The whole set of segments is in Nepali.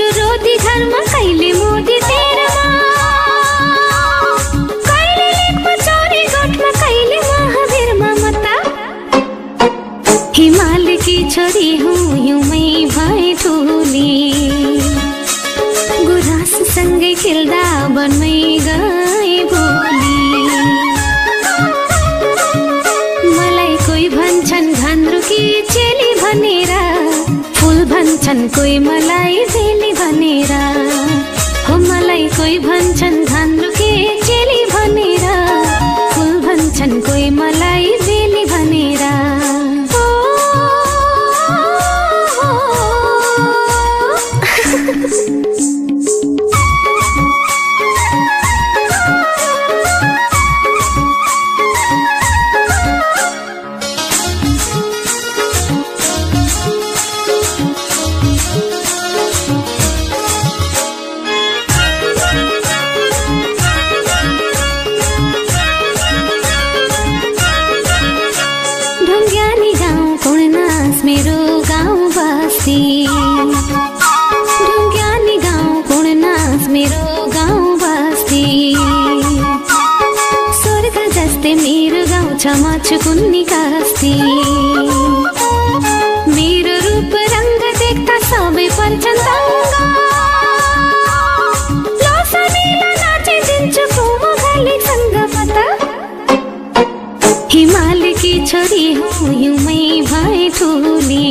रोटी घरमा कहिले मोदी तेरामा, कहिले लेखमा चोरी गोठमा कहिले महावीरमा मता। हिमालकी छोरी हुँ हिउँमै भए ठुली, गुराँससँगै खेल्दा वनमै गए भोलि। मलाई कोही भन्छन् घान्द्रुकी चेली भनेर, फुल भन्छन् कोही मलाई बेली भनेर। हो मलाई कोही भन्छन् घान्द्रुकी चेली भनेर, फुल भन्छन् कोही मलाई बेली भनेर। ढुङ्ग्यानी गाउँ कुर्नास मेरो गाउँ बस्ती, ढुङ्ग्यानी गाउँ कुर्नास मेरो गाउँ बस्ती। स्वर्ग जस्तै मेरो गाउँ छ म छु कुन्नी कस्ती। मेरो रूप रङ्ग देख्दा सबै पर्छन् दङ्ग, लोसानीलाई नाचिदिन्छु कुमो घालीसँग पता। हिमालकी छोरी हुँ हिउँमै भए ठुली,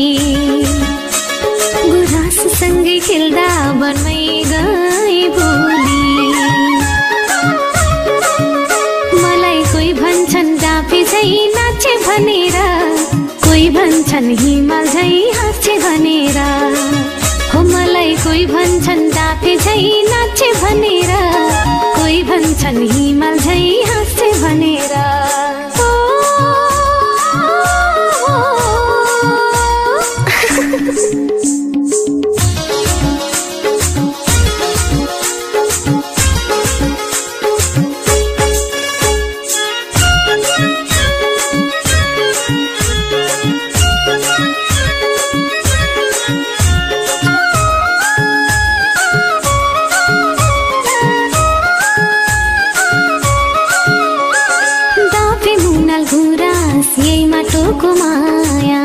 गुराँससँगै खेल्दा वनमै गए भोलि। मलाई कोही भन्छन् डाँफे झै नाचे भनेर, कोही भन्छन् हिमाल झै हाँसे भनेर। हो मलाई कोही भन्छन् डाँफे झै नाचे भनेर, कोही भन्छन् हिमाल झै हाँसे भनेर। यही माटोको माया,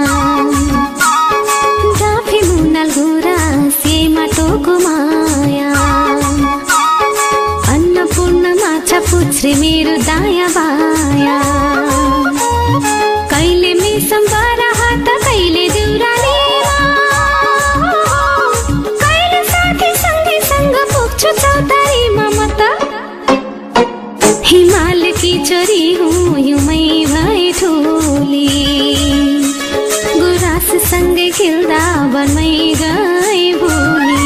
डाँफे मुनाल गुराँस यही माटोको माया। अन्नपूर्ण माछा पुच्छ्रे मेरो दायाँ बायाँ, कहिले मिसम बराहा त कहिले देउरालीमा, कहिले साथी सँगैसँग पुग्छु चौतारीमा म त। हिमालकी छोरी हुँ हिउँमै भए ठुली, गुराँससँगै खेल्दा वनमै गए भोलि।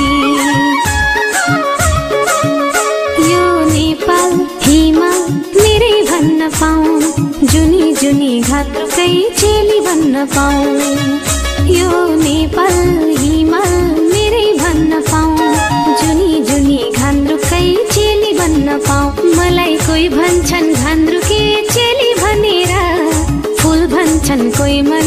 यो नेपाल हिमाल मेरै भन्न पाऊँ, जुनी जुनी घान्द्रुकै चेली भन्न पाऊँ। यो नेपाल हिमाल मेरै भन्न पाऊँ, जुनी जुनी घान्द्रुकै चेली भन्न पाऊँ। मलाई कोही भन्छन् घान्द्रुकी चेली भनेर, फुल भन्छन् कोही